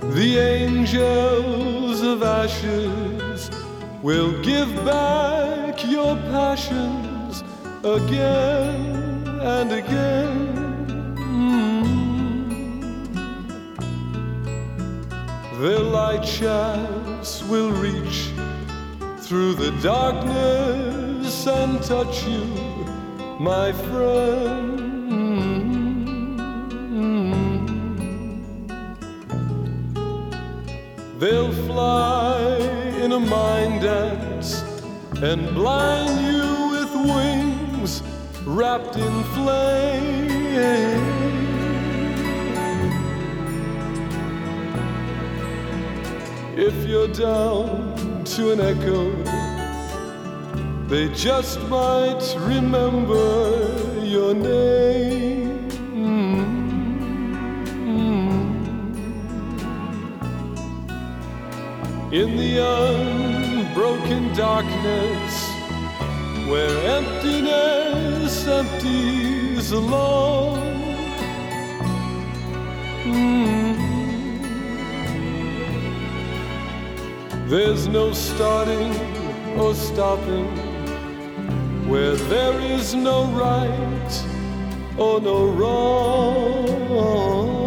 The angels of ashes will give back your passions again and again. Their light shafts will reach through the darkness and touch you, my friend. They'll fly in a mind dance and blind you with wings wrapped in flame. If you're down to an echo, they just might remember your name. In the unbroken darkness, where emptiness empties alone, there's no starting or stopping, where there is no right or no wrong.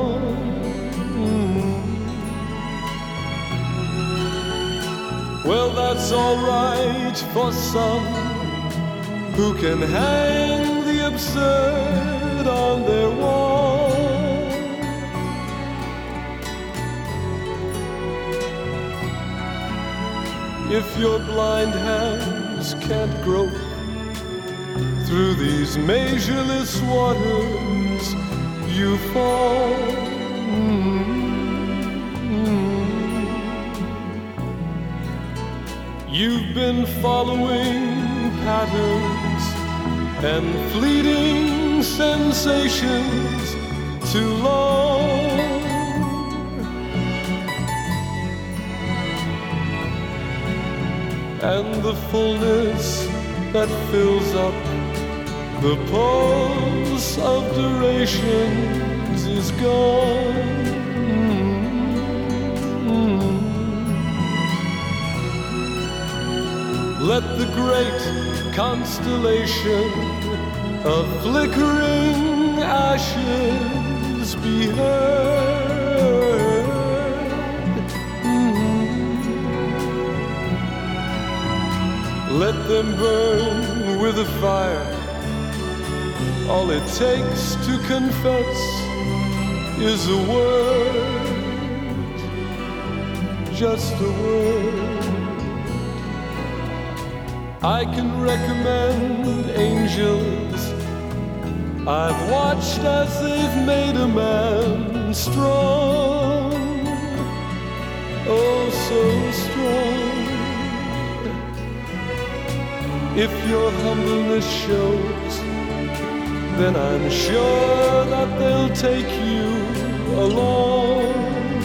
Well, that's all right for some who can hang the absurd on their wall. If your blind hands can't grope through these measureless waters, you fall. You've been following patterns and fleeting sensations too long. And the fullness that fills up the pulse of durations is gone. Let the great constellation of flickering ashes be heard. Let them burn with a fire. All it takes to confess is a word, just a word. I can recommend angels I've watched as they've made a man strong, oh so strong. If your humbleness shows, then I'm sure that they'll take you along.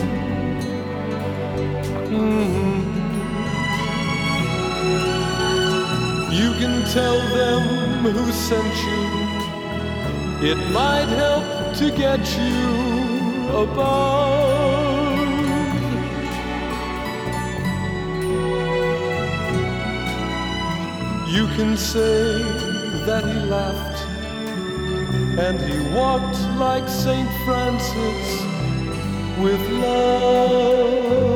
You can tell them who sent you. It might help to get you above. You can say that he laughed and he walked like Saint Francis with love.